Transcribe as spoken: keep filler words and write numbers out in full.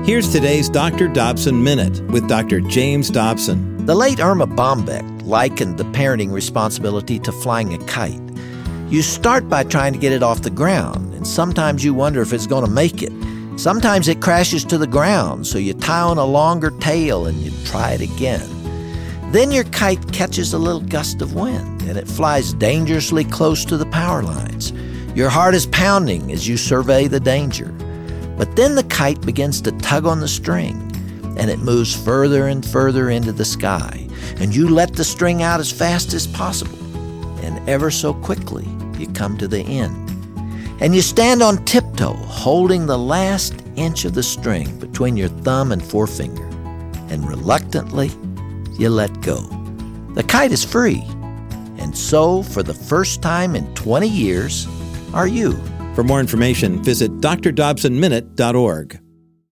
Here's today's Doctor Dobson Minute with Doctor James Dobson. The late Irma Bombeck likened the parenting responsibility to flying a kite. You start by trying to get it off the ground, and sometimes you wonder if it's going to make it. Sometimes it crashes to the ground, so you tie on a longer tail and you try it again. Then your kite catches a little gust of wind, and it flies dangerously close to the power lines. Your heart is pounding as you survey the danger. But then the kite begins to tug on the string, and it moves further and further into the sky, and you let the string out as fast as possible, and ever so quickly you come to the end. And you stand on tiptoe, holding the last inch of the string between your thumb and forefinger, and reluctantly you let go. The kite is free, and so for the first time in twenty years are you. For more information, visit d r dobson minute dot org.